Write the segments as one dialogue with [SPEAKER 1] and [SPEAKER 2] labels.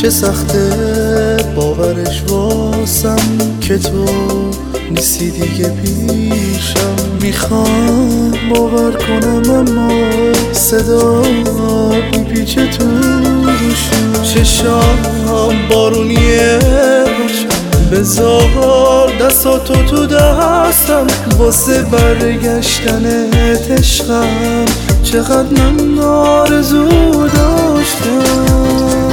[SPEAKER 1] چه سخته باورش واسم که تو نیستی دیگه پیشم. میخوام باور کنم اما صدا میپیچه تو روشم. چشام بارونیه بذار دستاتو تو دستم واسه برگشتنت عشقم. چقدر من آرزو داشتم.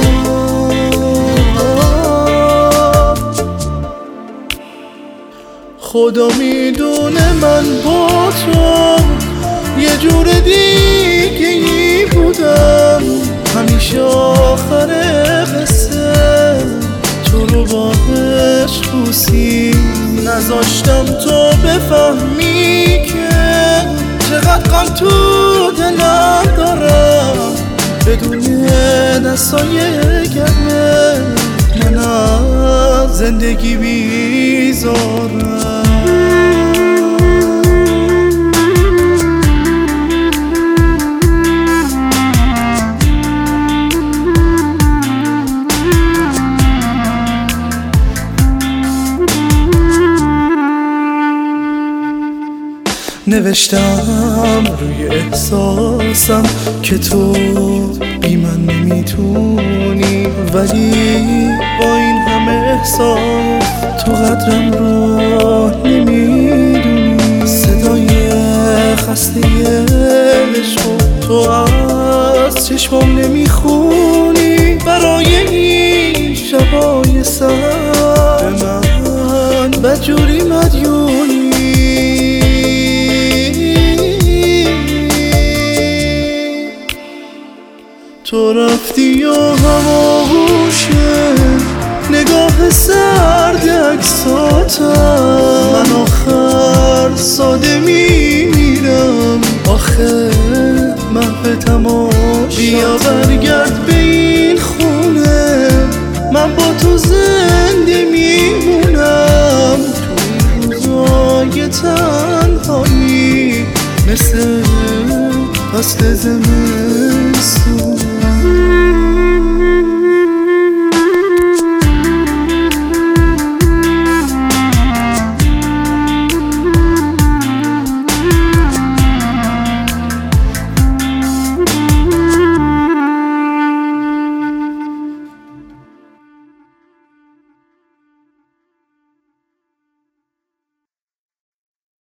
[SPEAKER 1] خدا میدونه من با تو یه جور دیگه ای بودم. همیشه آخر قصه تو رو با عشق بوسی نذاشتم تو بفهمی که چقدر غم تو دلم دارم. بدون دستای گرمه من از زندگی بیزارم. نوشتم روی احساسم که تو بی من نمیتونی، ولی با این همه احساس تو قدرم رو نمیدونی. صدای خسته عشق تو از چشمام نمیخونی. برای این شبای سر من بدجوری مدیونی. تو رفتی و هماهوشه نگاه سرد عکساتم. من آخر ساده میمیرم آخه محو تماشا. بیا برگرد